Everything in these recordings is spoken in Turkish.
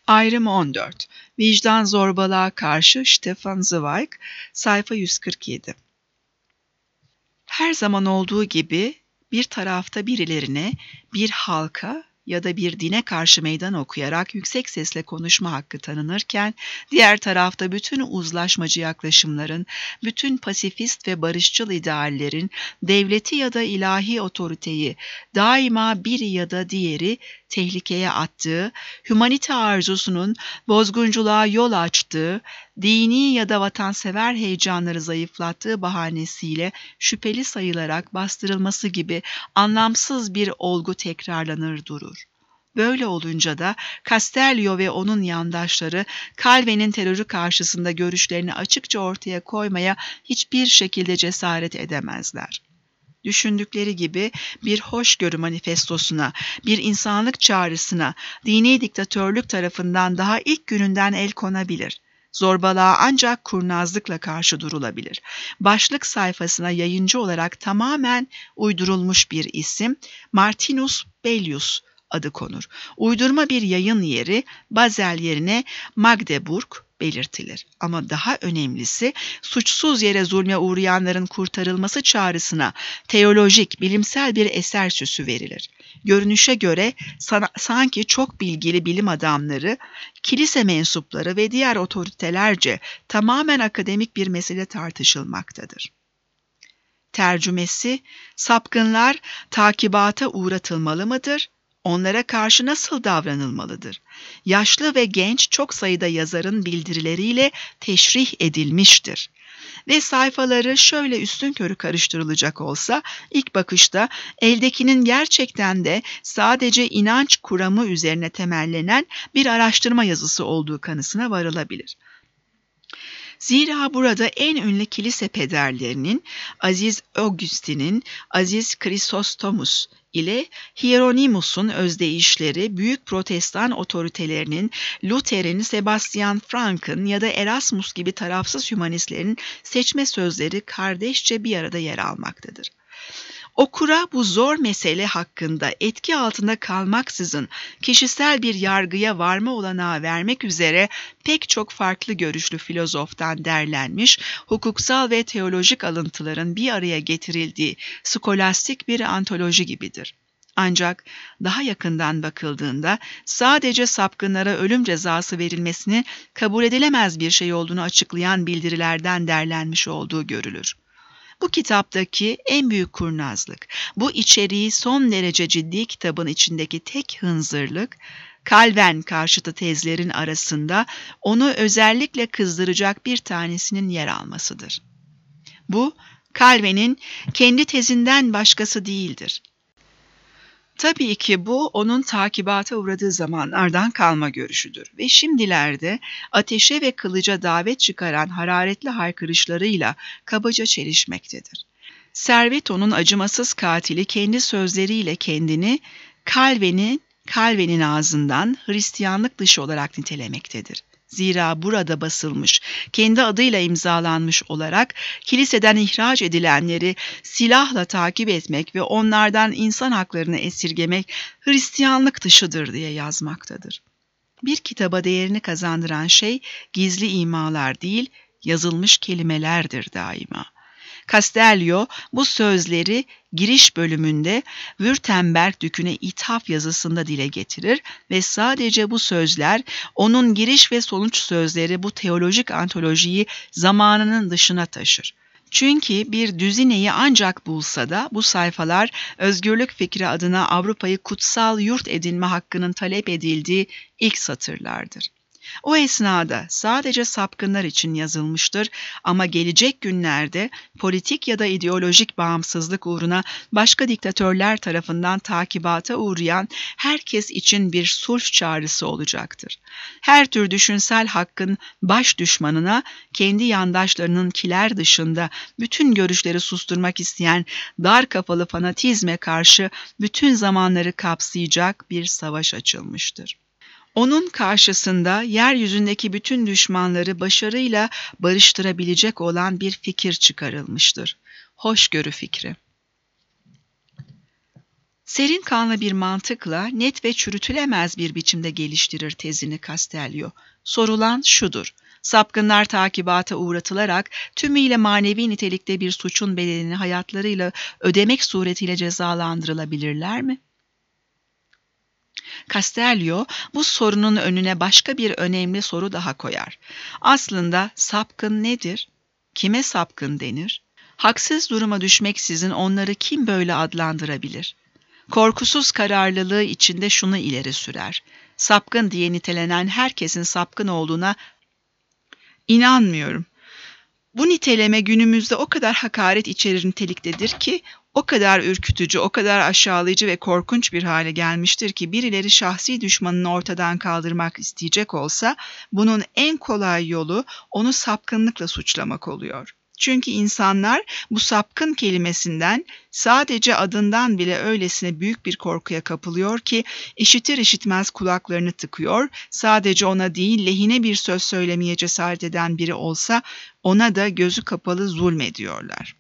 Ayrım 14. Vicdan zorbalığa karşı Stefan Zweig, sayfa 147. Her zaman olduğu gibi bir tarafta birilerine, bir halka ya da bir dine karşı meydan okuyarak yüksek sesle konuşma hakkı tanınırken, diğer tarafta bütün uzlaşmacı yaklaşımların, bütün pasifist ve barışçıl ideallerin, devleti ya da ilahi otoriteyi daima biri ya da diğeri tehlikeye attığı, hümanite arzusunun bozgunculuğa yol açtığı, dini ya da vatansever heyecanları zayıflattığı bahanesiyle şüpheli sayılarak bastırılması gibi anlamsız bir olgu tekrarlanır durur. Böyle olunca da Castellio ve onun yandaşları Calvin'in terörü karşısında görüşlerini açıkça ortaya koymaya hiçbir şekilde cesaret edemezler. Düşündükleri gibi bir hoşgörü manifestosuna, bir insanlık çağrısına, dini diktatörlük tarafından daha ilk gününden el konabilir. Zorbalığa ancak kurnazlıkla karşı durulabilir. Başlık sayfasına yayıncı olarak tamamen uydurulmuş bir isim, Martinus Bellius adı konur. Uydurma bir yayın yeri, Basel yerine Magdeburg belirtilir. Ama daha önemlisi, suçsuz yere zulme uğrayanların kurtarılması çağrısına teolojik, bilimsel bir eser süsü verilir. Görünüşe göre sanki çok bilgili bilim adamları, kilise mensupları ve diğer otoritelerce tamamen akademik bir mesele tartışılmaktadır. Tercümesi, sapkınlar takibata uğratılmalı mıdır? Onlara karşı nasıl davranılmalıdır? Yaşlı ve genç çok sayıda yazarın bildirileriyle teşrih edilmiştir. Ve sayfaları şöyle üstünkörü karıştırılacak olsa, ilk bakışta eldekinin gerçekten de sadece inanç kuramı üzerine temellenen bir araştırma yazısı olduğu kanısına varılabilir. Zira burada en ünlü kilise pederlerinin, Aziz Augustin'in, Aziz Chrysostomus ile Hieronymus'un özdeyişleri, büyük protestan otoritelerinin, Luther'in, Sebastian Frank'ın ya da Erasmus gibi tarafsız hümanistlerin seçme sözleri kardeşçe bir arada yer almaktadır. Okura bu zor mesele hakkında etki altında kalmaksızın kişisel bir yargıya varma olanağı vermek üzere pek çok farklı görüşlü filozoftan derlenmiş, hukuksal ve teolojik alıntıların bir araya getirildiği skolastik bir antoloji gibidir. Ancak daha yakından bakıldığında sadece sapkınlara ölüm cezası verilmesini kabul edilemez bir şey olduğunu açıklayan bildirilerden derlenmiş olduğu görülür. Bu kitaptaki en büyük kurnazlık, bu içeriği son derece ciddi kitabın içindeki tek hınzırlık, Calvin karşıtı tezlerin arasında onu özellikle kızdıracak bir tanesinin yer almasıdır. Bu, Calvin'in kendi tezinden başkası değildir. Tabii ki bu onun takibata uğradığı zamanlardan kalma görüşüdür ve şimdilerde ateşe ve kılıca davet çıkaran hararetli haykırışlarıyla kabaca çelişmektedir. Serveto'nun acımasız katili kendi sözleriyle kendini Calvin'in ağzından Hristiyanlık dışı olarak nitelemektedir. Zira burada basılmış, kendi adıyla imzalanmış olarak kiliseden ihraç edilenleri silahla takip etmek ve onlardan insan haklarını esirgemek Hristiyanlık dışıdır diye yazmaktadır. Bir kitaba değerini kazandıran şey gizli imalar değil, yazılmış kelimelerdir daima. Castellio bu sözleri giriş bölümünde Württemberg Dükü'ne ithaf yazısında dile getirir ve sadece bu sözler, onun giriş ve sonuç sözleri bu teolojik antolojiyi zamanının dışına taşır. Çünkü bir düzineyi ancak bulsa da bu sayfalar özgürlük fikri adına Avrupa'yı kutsal yurt edinme hakkının talep edildiği ilk satırlardır. O esnada sadece sapkınlar için yazılmıştır ama gelecek günlerde politik ya da ideolojik bağımsızlık uğruna başka diktatörler tarafından takibata uğrayan herkes için bir sulh çağrısı olacaktır. Her tür düşünsel hakkın baş düşmanına, kendi yandaşlarınınkiler dışında bütün görüşleri susturmak isteyen dar kafalı fanatizme karşı bütün zamanları kapsayacak bir savaş açılmıştır. Onun karşısında yeryüzündeki bütün düşmanları başarıyla barıştırabilecek olan bir fikir çıkarılmıştır. Hoşgörü fikri. Serin kanlı bir mantıkla net ve çürütülemez bir biçimde geliştirir tezini Castello. Sorulan şudur: sapkınlar takibata uğratılarak tümüyle manevi nitelikte bir suçun bedelini hayatlarıyla ödemek suretiyle cezalandırılabilirler mi? Castello bu sorunun önüne başka bir önemli soru daha koyar. Aslında sapkın nedir? Kime sapkın denir? Haksız duruma düşmeksizin onları kim böyle adlandırabilir? Korkusuz kararlılığı içinde şunu ileri sürer: sapkın diye nitelenen herkesin sapkın olduğuna inanmıyorum. Bu niteleme günümüzde o kadar hakaret içerir niteliktedir ki, o kadar ürkütücü, o kadar aşağılayıcı ve korkunç bir hale gelmiştir ki birileri şahsi düşmanını ortadan kaldırmak isteyecek olsa bunun en kolay yolu onu sapkınlıkla suçlamak oluyor. Çünkü insanlar bu sapkın kelimesinden, sadece adından bile öylesine büyük bir korkuya kapılıyor ki işitir işitmez kulaklarını tıkıyor, sadece ona değil lehine bir söz söylemeye cesaret eden biri olsa ona da gözü kapalı zulmediyorlar.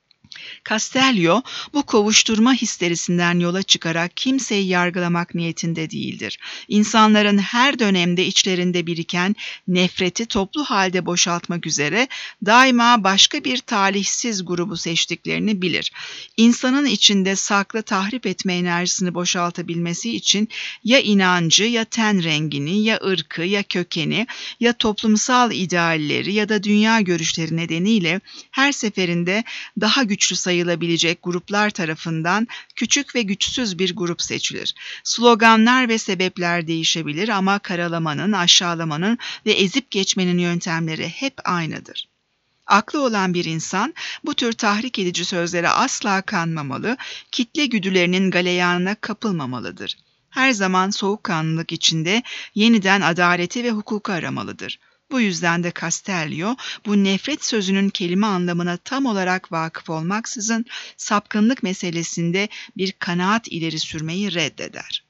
Castello bu kovuşturma histerisinden yola çıkarak kimseyi yargılamak niyetinde değildir. İnsanların her dönemde içlerinde biriken nefreti toplu halde boşaltmak üzere daima başka bir talihsiz grubu seçtiklerini bilir. İnsanın içinde saklı tahrip etme enerjisini boşaltabilmesi için ya inancı, ya ten rengini, ya ırkı, ya kökeni, ya toplumsal idealleri ya da dünya görüşleri nedeniyle her seferinde daha güçlü sayılabilecek gruplar tarafından küçük ve güçsüz bir grup seçilir. Sloganlar ve sebepler değişebilir ama karalamanın, aşağılamanın ve ezip geçmenin yöntemleri hep aynıdır. Aklı olan bir insan bu tür tahrik edici sözlere asla kanmamalı, kitle güdülerinin galeyanına kapılmamalıdır. Her zaman soğukkanlılık içinde yeniden adaleti ve hukuku aramalıdır. Bu yüzden de Castello bu nefret sözünün kelime anlamına tam olarak vakıf olmaksızın sapkınlık meselesinde bir kanaat ileri sürmeyi reddeder.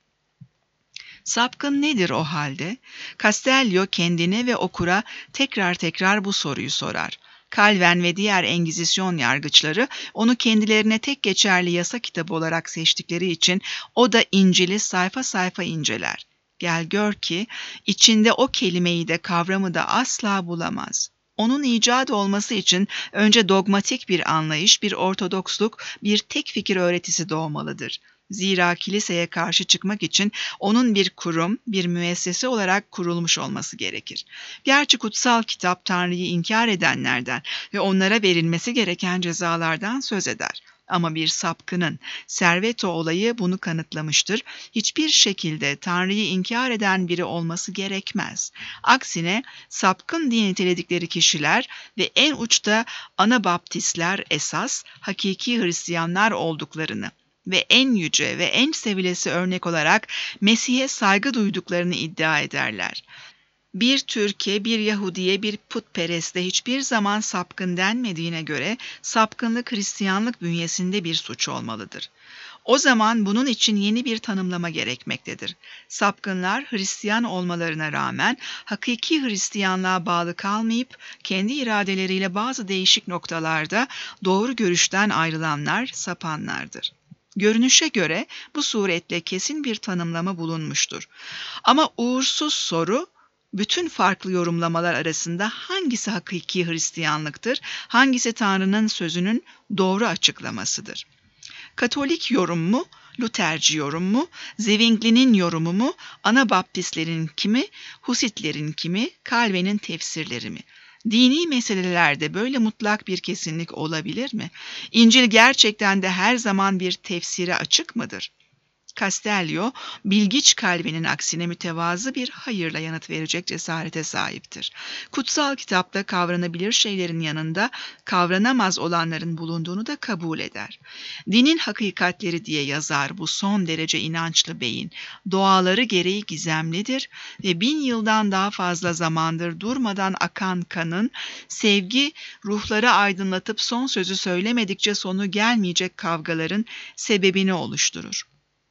Sapkın nedir o halde? Castello kendine ve okura tekrar tekrar bu soruyu sorar. Calvin ve diğer Engizisyon yargıçları onu kendilerine tek geçerli yasa kitabı olarak seçtikleri için o da İncil'i sayfa sayfa inceler. Gel gör ki içinde o kelimeyi de kavramı da asla bulamaz. Onun icat olması için önce dogmatik bir anlayış, bir ortodoksluk, bir tek fikir öğretisi doğmalıdır. Zira kiliseye karşı çıkmak için onun bir kurum, bir müessese olarak kurulmuş olması gerekir. Gerçi kutsal kitap Tanrı'yı inkar edenlerden ve onlara verilmesi gereken cezalardan söz eder. Ama bir sapkının Serveto olayı bunu kanıtlamıştır. Hiçbir şekilde Tanrı'yı inkar eden biri olması gerekmez. Aksine sapkın diye niteledikleri kişiler ve en uçta Anabaptistler esas hakiki Hristiyanlar olduklarını ve en yüce ve en sevilesi örnek olarak Mesih'e saygı duyduklarını iddia ederler. Bir Türk'e, bir Yahudi'ye, bir putpereste hiçbir zaman sapkın denmediğine göre sapkınlık Hristiyanlık bünyesinde bir suç olmalıdır. O zaman bunun için yeni bir tanımlama gerekmektedir. Sapkınlar Hristiyan olmalarına rağmen hakiki Hristiyanlığa bağlı kalmayıp kendi iradeleriyle bazı değişik noktalarda doğru görüşten ayrılanlar sapanlardır. Görünüşe göre bu suretle kesin bir tanımlama bulunmuştur. Ama uğursuz soru, bütün farklı yorumlamalar arasında hangisi hakiki Hristiyanlıktır, hangisi Tanrı'nın sözünün doğru açıklamasıdır? Katolik yorum mu, Lutherci yorum mu, Zwingli'nin yorumu mu, Anabaptistlerin kimi, Husitlerin kimi, Calvin'in tefsirleri mi? Dini meselelerde böyle mutlak bir kesinlik olabilir mi? İncil gerçekten de her zaman bir tefsire açık mıdır? Castello, bilgiç Calvin'in aksine mütevazı bir hayırla yanıt verecek cesarete sahiptir. Kutsal kitapta kavranabilir şeylerin yanında kavranamaz olanların bulunduğunu da kabul eder. Dinin hakikatleri diye yazar bu son derece inançlı beyin, doğaları gereği gizemlidir ve 1000 yıldan daha fazla zamandır durmadan akan kanın, sevgi, ruhları aydınlatıp son sözü söylemedikçe sonu gelmeyecek kavgaların sebebini oluşturur.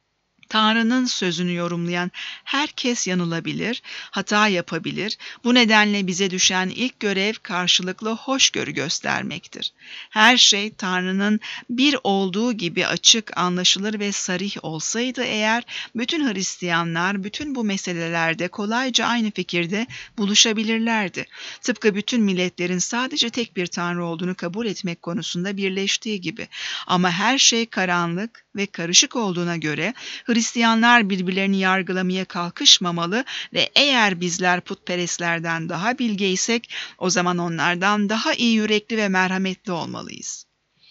Tanrı'nın sözünü yorumlayan herkes yanılabilir, hata yapabilir. Bu nedenle bize düşen ilk görev karşılıklı hoşgörü göstermektir. Her şey Tanrı'nın bir olduğu gibi açık, anlaşılır ve sarih olsaydı eğer, bütün Hristiyanlar bütün bu meselelerde kolayca aynı fikirde buluşabilirlerdi. Tıpkı bütün milletlerin sadece tek bir Tanrı olduğunu kabul etmek konusunda birleştiği gibi. Ama her şey karanlık ve karışık olduğuna göre Hristiyanlar birbirlerini yargılamaya kalkışmamalı ve eğer bizler putperestlerden daha bilgeysek o zaman onlardan daha iyi yürekli ve merhametli olmalıyız.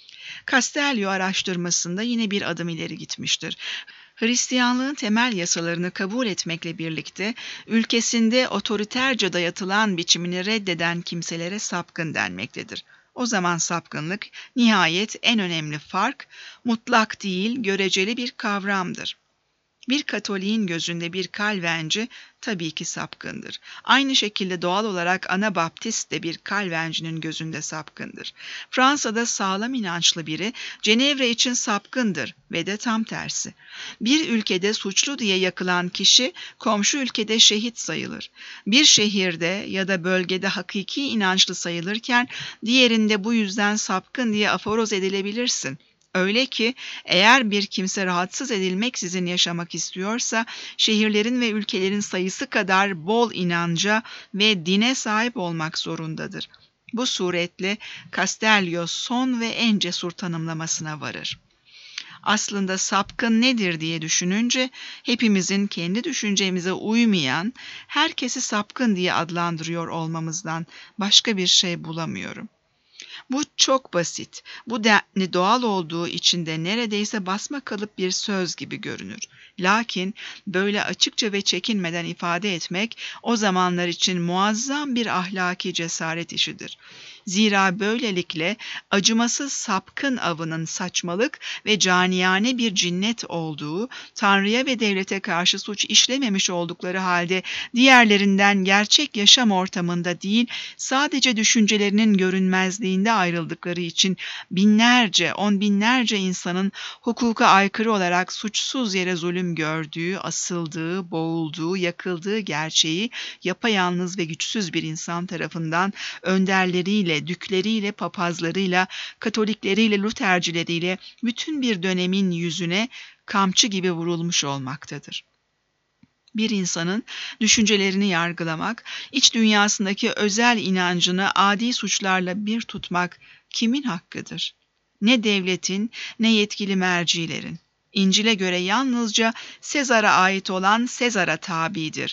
Castellio araştırmasında yine bir adım ileri gitmiştir. Hristiyanlığın temel yasalarını kabul etmekle birlikte ülkesinde otoriterce dayatılan biçimini reddeden kimselere sapkın denmektedir. O zaman sapkınlık nihayet en önemli fark mutlak değil, göreceli bir kavramdır. Bir Katolik'in gözünde bir Kalvenci tabii ki sapkındır. Aynı şekilde doğal olarak Anabaptist de bir Kalvencinin gözünde sapkındır. Fransa'da sağlam inançlı biri Cenevre için sapkındır ve de tam tersi. Bir ülkede suçlu diye yakılan kişi komşu ülkede şehit sayılır. Bir şehirde ya da bölgede hakiki inançlı sayılırken diğerinde bu yüzden sapkın diye aforoz edilebilirsin. Öyle ki eğer bir kimse rahatsız edilmeksizin yaşamak istiyorsa şehirlerin ve ülkelerin sayısı kadar bol inanca ve dine sahip olmak zorundadır. Bu suretle Castellio son ve en cesur tanımlamasına varır. Aslında sapkın nedir diye düşününce hepimizin kendi düşüncemize uymayan, herkesi sapkın diye adlandırıyor olmamızdan başka bir şey bulamıyorum. Bu çok basit. Bu denli doğal olduğu için de neredeyse basmakalıp bir söz gibi görünür. Lakin böyle açıkça ve çekinmeden ifade etmek o zamanlar için muazzam bir ahlaki cesaret işidir. Zira böylelikle acımasız sapkın avının saçmalık ve caniyane bir cinnet olduğu, Tanrı'ya ve devlete karşı suç işlememiş oldukları halde diğerlerinden gerçek yaşam ortamında değil, sadece düşüncelerinin görünmezliğinde ayrıldıkları için binlerce, on binlerce insanın hukuka aykırı olarak suçsuz yere zulüm gördüğü, asıldığı, boğulduğu, yakıldığı gerçeği yapayalnız ve güçsüz bir insan tarafından önderleriyle, dükleriyle, papazlarıyla, Katolikleriyle, Lutercileriyle bütün bir dönemin yüzüne kamçı gibi vurulmuş olmaktadır. Bir insanın düşüncelerini yargılamak, iç dünyasındaki özel inancını adi suçlarla bir tutmak kimin hakkıdır? Ne devletin, ne yetkili mercilerin. İncil'e göre yalnızca Sezar'a ait olan Sezar'a tabidir.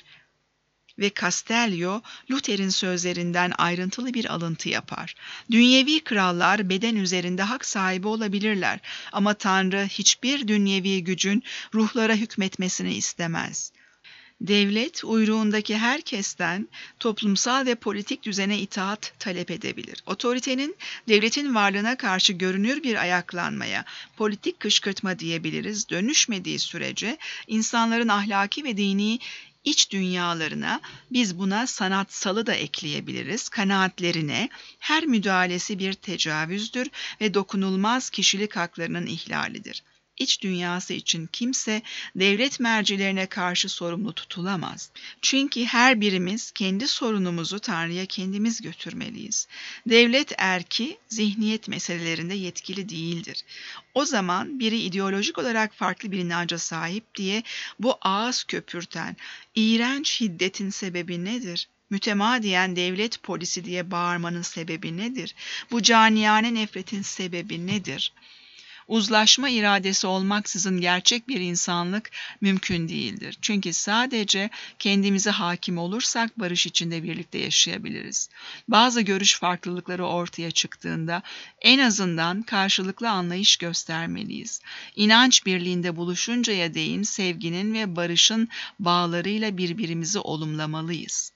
Ve Castellio, Luther'in sözlerinden ayrıntılı bir alıntı yapar. Dünyevi krallar beden üzerinde hak sahibi olabilirler ama Tanrı hiçbir dünyevi gücün ruhlara hükmetmesini istemez. Devlet, uyruğundaki herkesten toplumsal ve politik düzene itaat talep edebilir. Otoritenin, devletin varlığına karşı görünür bir ayaklanmaya, politik kışkırtma diyebiliriz, dönüşmediği sürece insanların ahlaki ve dini iç dünyalarına, biz buna sanatsalı da ekleyebiliriz, kanaatlerine her müdahalesi bir tecavüzdür ve dokunulmaz kişilik haklarının ihlalidir. İç dünyası için kimse devlet mercilerine karşı sorumlu tutulamaz. Çünkü her birimiz kendi sorunumuzu Tanrı'ya kendimiz götürmeliyiz. Devlet erki zihniyet meselelerinde yetkili değildir. O zaman biri ideolojik olarak farklı bir inanca sahip diye bu ağız köpürten, iğrenç hiddetin sebebi nedir? Mütemadiyen devlet polisi diye bağırmanın sebebi nedir? Bu caniyane nefretin sebebi nedir? Uzlaşma iradesi olmaksızın gerçek bir insanlık mümkün değildir. Çünkü sadece kendimize hakim olursak barış içinde birlikte yaşayabiliriz. Bazı görüş farklılıkları ortaya çıktığında en azından karşılıklı anlayış göstermeliyiz. İnanç birliğinde buluşuncaya değin sevginin ve barışın bağlarıyla birbirimizi olumlamalıyız.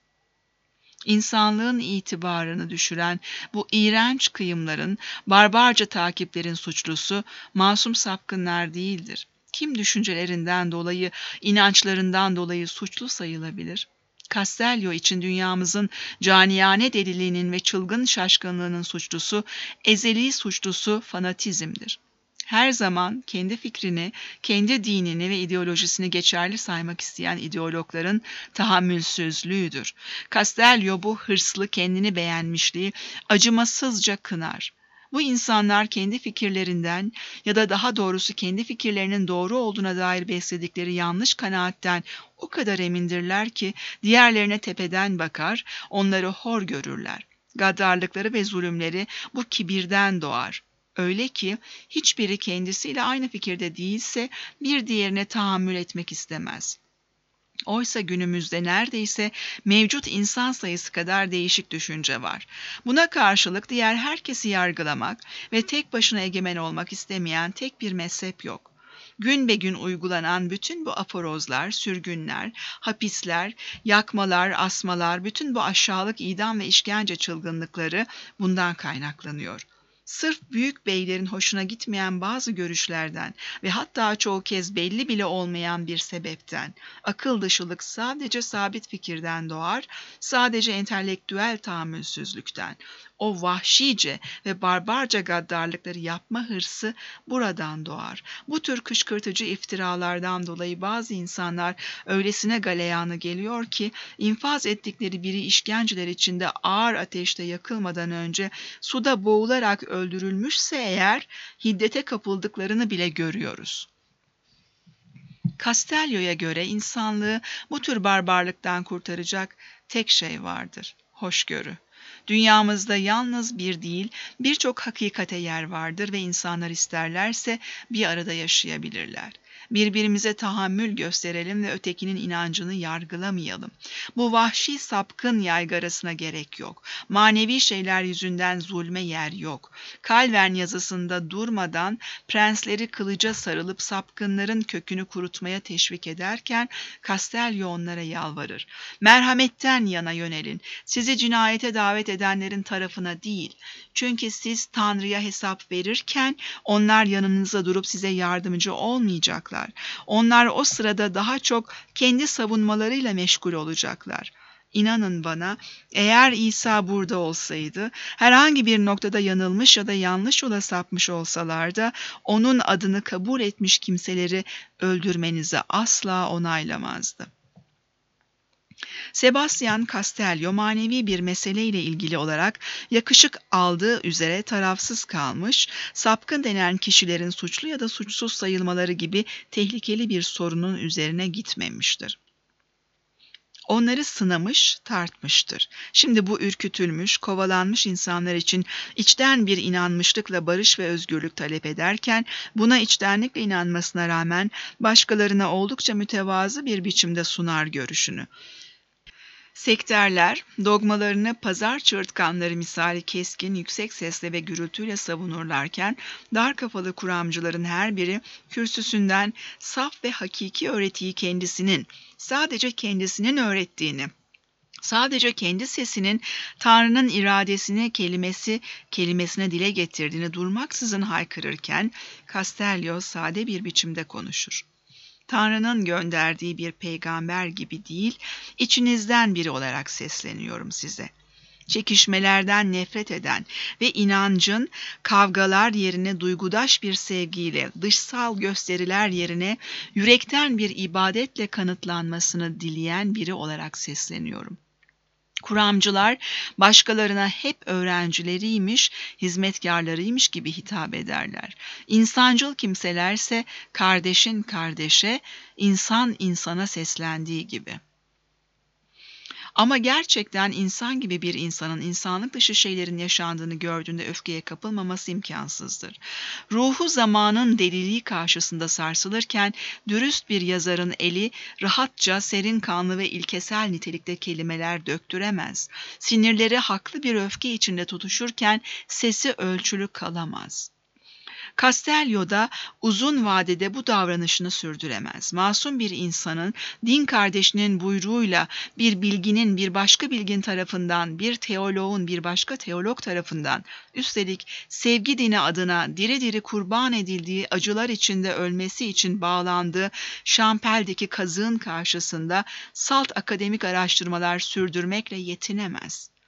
İnsanlığın itibarını düşüren bu iğrenç kıyımların, barbarca takiplerin suçlusu masum sapkınlar değildir. Kim düşüncelerinden dolayı, inançlarından dolayı suçlu sayılabilir? Castellio için dünyamızın caniyane deliliğinin ve çılgın şaşkınlığının suçlusu, ezeli suçlusu fanatizmdir. Her zaman kendi fikrini, kendi dinini ve ideolojisini geçerli saymak isteyen ideologların tahammülsüzlüğüdür. Castello bu hırslı, kendini beğenmişliği acımasızca kınar. Bu insanlar kendi fikirlerinden ya da daha doğrusu kendi fikirlerinin doğru olduğuna dair besledikleri yanlış kanaatten o kadar emindirler ki diğerlerine tepeden bakar, onları hor görürler. Gaddarlıkları ve zulümleri bu kibirden doğar. Öyle ki hiçbiri kendisiyle aynı fikirde değilse bir diğerine tahammül etmek istemez. Oysa günümüzde neredeyse mevcut insan sayısı kadar değişik düşünce var. Buna karşılık diğer herkesi yargılamak ve tek başına egemen olmak istemeyen tek bir mezhep yok. Gün be gün uygulanan bütün bu aforozlar, sürgünler, hapisler, yakmalar, asmalar, bütün bu aşağılık idam ve işkence çılgınlıkları bundan kaynaklanıyor. Sırf büyük beylerin hoşuna gitmeyen bazı görüşlerden ve hatta çoğu kez belli bile olmayan bir sebepten, akıl dışılık sadece sabit fikirden doğar, sadece entelektüel tahammülsüzlükten, o vahşice ve barbarca gaddarlıkları yapma hırsı buradan doğar. Bu tür kışkırtıcı iftiralardan dolayı bazı insanlar öylesine galeyana geliyor ki infaz ettikleri biri işkenceler içinde ağır ateşte yakılmadan önce suda boğularak öldürülmüşse eğer hiddete kapıldıklarını bile görüyoruz. Castello'ya göre insanlığı bu tür barbarlıktan kurtaracak tek şey vardır: hoşgörü. Dünyamızda yalnız bir değil, birçok hakikate yer vardır ve insanlar isterlerse bir arada yaşayabilirler. Birbirimize tahammül gösterelim ve ötekinin inancını yargılamayalım. Bu vahşi sapkın yaygarasına gerek yok. Manevi şeyler yüzünden zulme yer yok. Calvin yazısında durmadan prensleri kılıca sarılıp sapkınların kökünü kurutmaya teşvik ederken Castello onlara yalvarır. Merhametten yana yönelin. Sizi cinayete davet edenlerin tarafına değil. Çünkü siz Tanrı'ya hesap verirken onlar yanınıza durup size yardımcı olmayacaklar. Onlar o sırada daha çok kendi savunmalarıyla meşgul olacaklar. İnanın bana, eğer İsa burada olsaydı, herhangi bir noktada yanılmış ya da yanlış yola sapmış olsalar da onun adını kabul etmiş kimseleri öldürmenizi asla onaylamazdı. Sebastian Castello manevi bir meseleyle ilgili olarak yakışık aldığı üzere tarafsız kalmış, sapkın denen kişilerin suçlu ya da suçsuz sayılmaları gibi tehlikeli bir sorunun üzerine gitmemiştir. Onları sınamış, tartmıştır. Şimdi bu ürkütülmüş, kovalanmış insanlar için içten bir inanmışlıkla barış ve özgürlük talep ederken, buna içtenlikle inanmasına rağmen başkalarına oldukça mütevazı bir biçimde sunar görüşünü. Sekterler, dogmalarını pazar çığırtkanları misali keskin, yüksek sesle ve gürültüyle savunurlarken, dar kafalı kuramcıların her biri kürsüsünden saf ve hakiki öğretiyi sadece kendisinin öğrettiğini, sadece kendi sesinin Tanrı'nın iradesini kelimesine dile getirdiğini durmaksızın haykırırken, Castello sade bir biçimde konuşur. Tanrı'nın gönderdiği bir peygamber gibi değil, içinizden biri olarak sesleniyorum size. Çekişmelerden nefret eden ve inancın kavgalar yerine duygudaş bir sevgiyle, dışsal gösteriler yerine yürekten bir ibadetle kanıtlanmasını dileyen biri olarak sesleniyorum. Kuramcılar başkalarına hep öğrencileriymiş, hizmetkarlarıymış gibi hitap ederler. İnsancıl kimselerse kardeşin kardeşe, insan insana seslendiği gibi. Ama gerçekten insan gibi bir insanın insanlık dışı şeylerin yaşandığını gördüğünde öfkeye kapılmaması imkansızdır. Ruhu zamanın deliliği karşısında sarsılırken dürüst bir yazarın eli rahatça serin kanlı ve ilkesel nitelikte kelimeler döktüremez. Sinirleri haklı bir öfke içinde tutuşurken sesi ölçülü kalamaz. Castello da uzun vadede bu davranışını sürdüremez. Masum bir insanın din kardeşinin buyruğuyla bir bilginin bir başka bilgin tarafından, bir teoloğun bir başka teolog tarafından, üstelik sevgi dini adına diri diri kurban edildiği acılar içinde ölmesi için bağlandığı Şampel'deki kazığın karşısında salt akademik araştırmalar sürdürmekle yetinemez.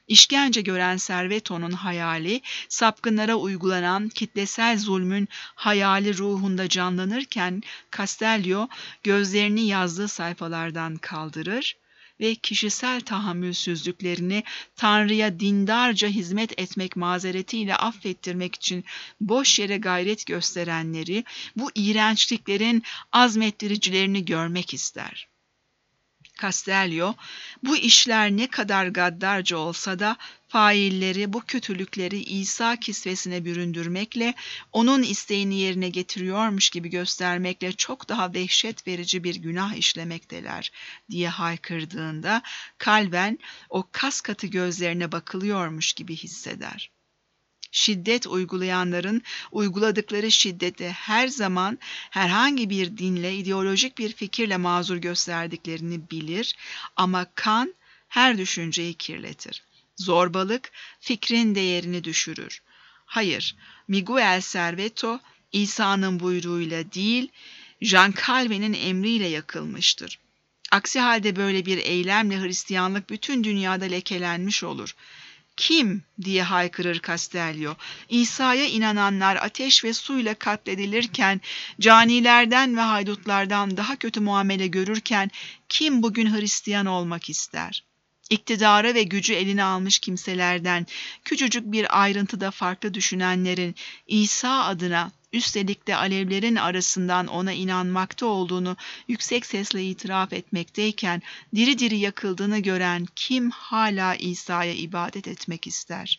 İşkence gören Serveto'nun hayali, sapkınlara uygulanan kitlesel zulmün hayali ruhunda canlanırken Castello gözlerini yazdığı sayfalardan kaldırır ve kişisel tahammülsüzlüklerini Tanrı'ya dindarca hizmet etmek mazeretiyle affettirmek için boş yere gayret gösterenleri, bu iğrençliklerin azmettiricilerini görmek ister. Castello, bu işler ne kadar gaddarca olsa da failleri bu kötülükleri İsa kisvesine büründürmekle, onun isteğini yerine getiriyormuş gibi göstermekle çok daha dehşet verici bir günah işlemekteler diye haykırdığında, kalben o kas katı gözlerine bakılıyormuş gibi hisseder. Şiddet uygulayanların uyguladıkları şiddeti her zaman herhangi bir dinle, ideolojik bir fikirle mazur gösterdiklerini bilir ama kan her düşünceyi kirletir. Zorbalık fikrin değerini düşürür. Hayır, Miguel Serveto İsa'nın buyruğuyla değil, Jean Calvin'in emriyle yakılmıştır. Aksi halde böyle bir eylemle Hristiyanlık bütün dünyada lekelenmiş olur. Kim diye haykırır Castello. İsa'ya inananlar ateş ve suyla katledilirken, canilerden ve haydutlardan daha kötü muamele görürken kim bugün Hristiyan olmak ister? İktidarı ve gücü eline almış kimselerden, küçücük bir ayrıntıda farklı düşünenlerin İsa adına, üstelik de alevlerin arasından ona inanmakta olduğunu yüksek sesle itiraf etmekteyken, diri diri yakıldığını gören kim hala İsa'ya ibadet etmek ister?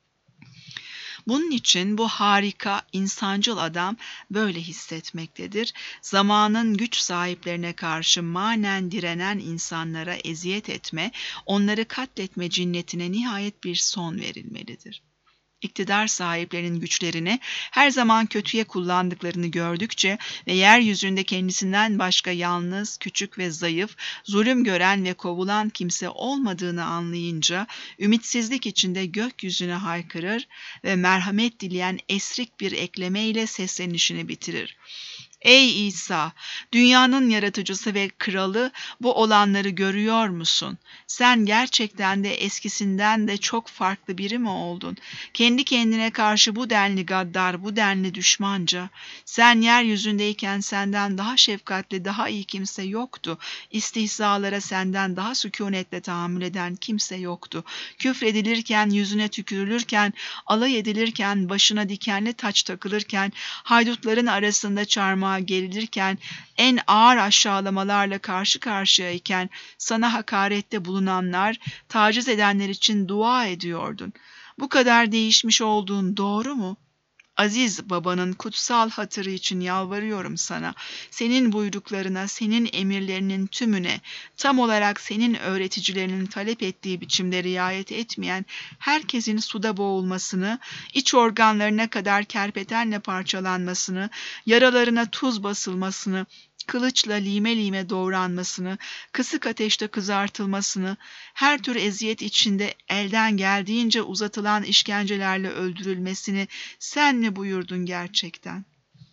Bunun için bu harika, insancıl adam böyle hissetmektedir. Zamanın güç sahiplerine karşı manen direnen insanlara eziyet etme, onları katletme cinnetine nihayet bir son verilmelidir. İktidar sahiplerinin güçlerini her zaman kötüye kullandıklarını gördükçe ve yeryüzünde kendisinden başka yalnız, küçük ve zayıf, zulüm gören ve kovulan kimse olmadığını anlayınca ümitsizlik içinde gökyüzüne haykırır ve merhamet dileyen esrik bir eklemeyle seslenişini bitirir. Ey İsa, dünyanın yaratıcısı ve kralı, bu olanları görüyor musun? Sen gerçekten de eskisinden de çok farklı biri mi oldun? Kendi kendine karşı bu denli gaddar, bu denli düşmanca. Sen yeryüzündeyken senden daha şefkatli, daha iyi kimse yoktu. İstihzalara senden daha sükunetle tahammül eden kimse yoktu. Küfredilirken, yüzüne tükürülürken, alay edilirken, başına dikenli taç takılırken, haydutların arasında çarmıha gerilirken, en ağır aşağılamalarla karşı karşıyayken sana hakarette bulunanlar, taciz edenler için dua ediyordun. Bu kadar değişmiş olduğun doğru mu? Aziz babanın kutsal hatırı için yalvarıyorum sana. Senin buyruklarına, senin emirlerinin tümüne, tam olarak senin öğreticilerinin talep ettiği biçimde riayet etmeyen herkesin suda boğulmasını, iç organlarına kadar kerpetenle parçalanmasını, yaralarına tuz basılmasını, kılıçla lime lime doğranmasını, kısık ateşte kızartılmasını, her tür eziyet içinde elden geldiğince uzatılan işkencelerle öldürülmesini sen mi buyurdun gerçekten?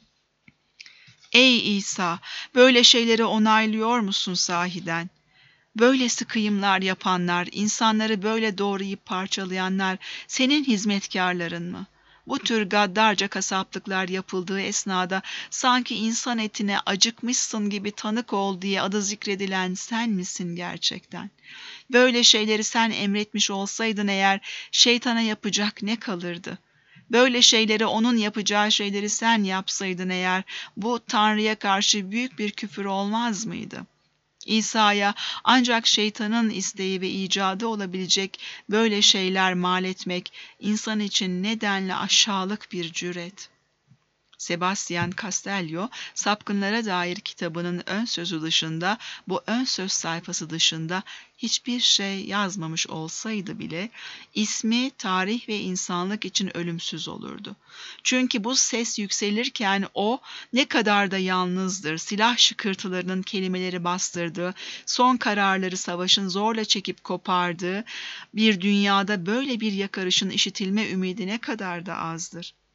Ey İsa, böyle şeyleri onaylıyor musun sahiden? Böyle sıkıyımlar yapanlar, insanları böyle doğrayıp parçalayanlar senin hizmetkarların mı? Bu tür gaddarca kasaplıklar yapıldığı esnada sanki insan etine acıkmışsın gibi tanık ol diye adı zikredilen sen misin gerçekten? Böyle şeyleri sen emretmiş olsaydın eğer şeytana yapacak ne kalırdı? Böyle şeyleri onun yapacağı şeyleri sen yapsaydın eğer bu Tanrı'ya karşı büyük bir küfür olmaz mıydı? İsa'ya ancak şeytanın isteği ve icadı olabilecek böyle şeyler mal etmek insan için nedenle aşağılık bir cüret. Sebastian Castello, Sapkınlara dair kitabının ön sözü dışında, bu ön söz sayfası dışında hiçbir şey yazmamış olsaydı bile, ismi tarih ve insanlık için ölümsüz olurdu. Çünkü bu ses yükselirken o ne kadar da yalnızdır, silah şıkırtılarının kelimeleri bastırdığı, son kararları savaşın zorla çekip kopardığı bir dünyada böyle bir yakarışın işitilme ümidi ne kadar da azdır.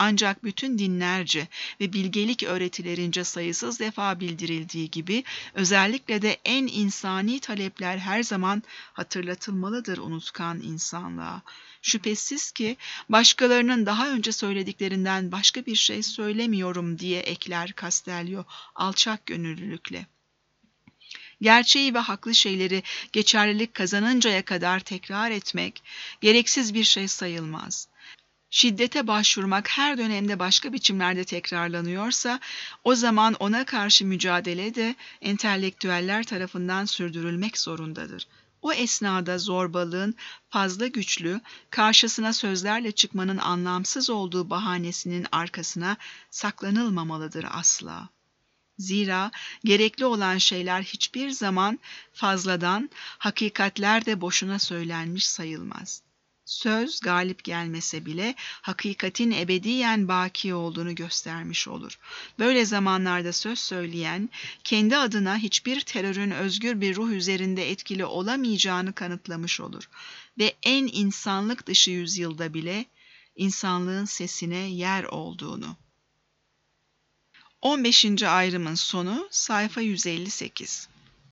Ancak bütün dinlerce ve bilgelik öğretilerince sayısız defa bildirildiği gibi özellikle de en insani talepler her zaman hatırlatılmalıdır unutkan insanlığa. Şüphesiz ki başkalarının daha önce söylediklerinden başka bir şey söylemiyorum diye ekler Castelio alçak gönüllülükle. Gerçeği ve haklı şeyleri geçerlilik kazanıncaya kadar tekrar etmek gereksiz bir şey sayılmaz. Şiddete başvurmak her dönemde başka biçimlerde tekrarlanıyorsa, o zaman ona karşı mücadele de entelektüeller tarafından sürdürülmek zorundadır. O esnada zorbalığın fazla güçlü, karşısına sözlerle çıkmanın anlamsız olduğu bahanesinin arkasına saklanılmamalıdır asla. Zira gerekli olan şeyler hiçbir zaman fazladan, hakikatler de boşuna söylenmiş sayılmaz. Söz galip gelmese bile hakikatin ebediyen baki olduğunu göstermiş olur. Böyle zamanlarda söz söyleyen, kendi adına hiçbir terörün özgür bir ruh üzerinde etkili olamayacağını kanıtlamış olur. Ve en insanlık dışı yüzyılda bile insanlığın sesine yer olduğunu. 15. ayrımın sonu sayfa 158.